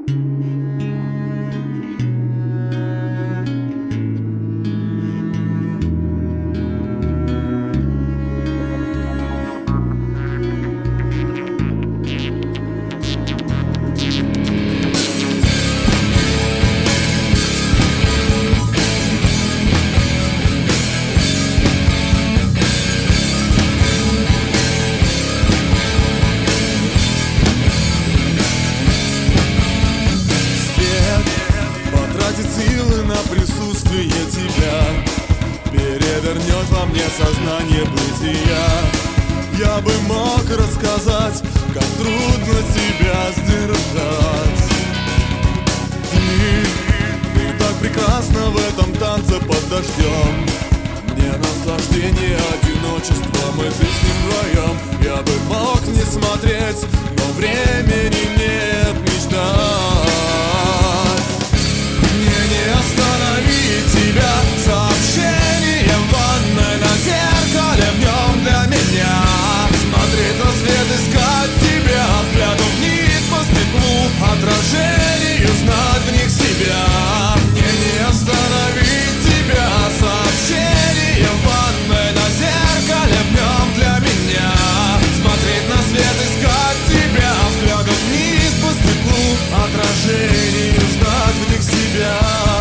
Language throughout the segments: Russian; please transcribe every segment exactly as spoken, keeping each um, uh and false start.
Силы на присутствие тебя перевернет во мне сознание бытия. Я бы мог рассказать, как трудно себя сдержать. Ты, ты так прекрасна в этом танце под дождем. Мне наслаждение одиночеством, и ты с ним вдвоем. Я бы мог не смотреть, но времени нет мечтать. Остановить тебя сообщением в ванной, на зеркале в нем для меня. Смотреть на свет, искать тебя взглядом вниз по стеклу, отражению знать в них себя. Мне не остановить тебя сообщением в ванной, на зеркале в нем для меня. Смотреть на свет, искать тебя взглядом вниз по стеклу, отражению знать в них себя.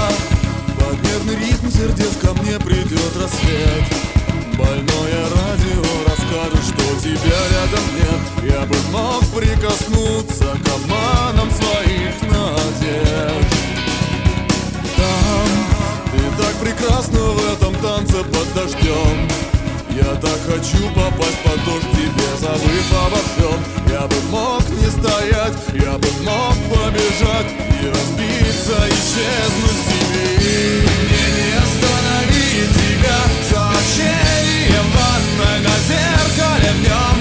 Ритм сердец, ко мне придет рассвет. Больное радио расскажет, что тебя рядом нет. Я бы мог прикоснуться к обманам своих надежд. Там ты так прекрасна в этом танце под дождем. Я так хочу попасть под дождь тебе, забыв обо всем. Я бы мог не стоять, я бы мог побежать и разбиться, исчезнуть в тебе. Мне не остановить тебя сообщением в ванной, на зеркале в нем